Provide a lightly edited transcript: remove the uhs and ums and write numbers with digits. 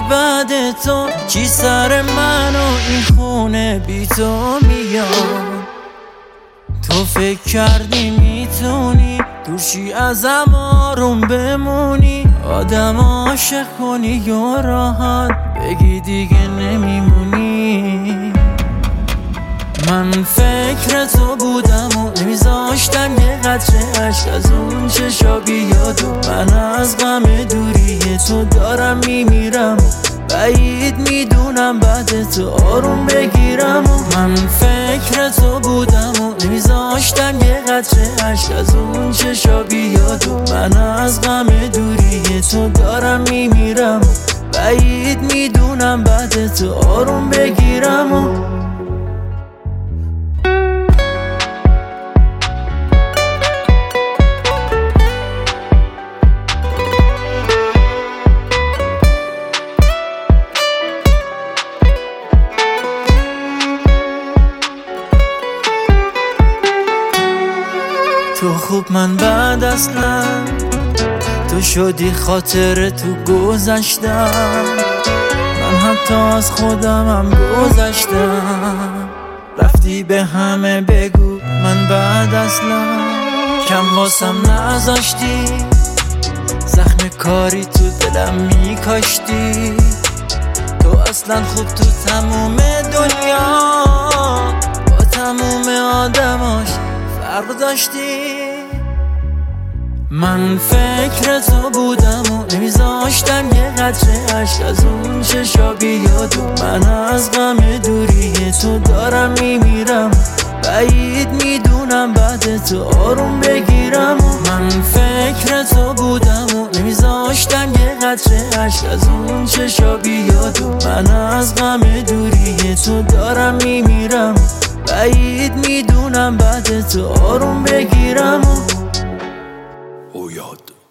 بعد تو چی سر من و این خونه بی تو میاد. تو فکر کردی میتونی دوشی ازم آروم بمونی، آدم عاشق کنی یا راحت بگی دیگه نمیمونی. من فکر تو بودم و نمیذاشتم یه قطره عشق از اون چشا بیاد و من از غم دوری تو دارم میمیرم. بعید میدونم بعد تو آروم بگیرم و من فکر تو بودم و نمیذاشتم یه قطره عشق از اون چشا بیاد و من از غم دوری تو دارم میمیرم. بعید میدونم بعد تو آروم بگیرم و تو خوب من بعد اصلا تو شدی خاطر تو گذشتم. من حتی از خودمم گذشتم. رفتی به همه بگو من بعد اصلا کم واسم نذاشتی. زخم کاری تو دلم میکاشتی. تو اصلا خوب تو تموم دنیا با تموم آدماش فرق داشتی. من فکر تو بودم و نمیذاشتم یه قطره عشق از اون چشا بیاد و من از غم دوری تو دارم میمیرم. بعید میدونم بعد تو آروم بگیرم و من فکر تو بودم و نمیذاشتم یه قطره عشق از اون چشا بیاد و من از غم دوری تو دارم میمیرم. بعید میدونم بعد تو آروم بگیرم و یاد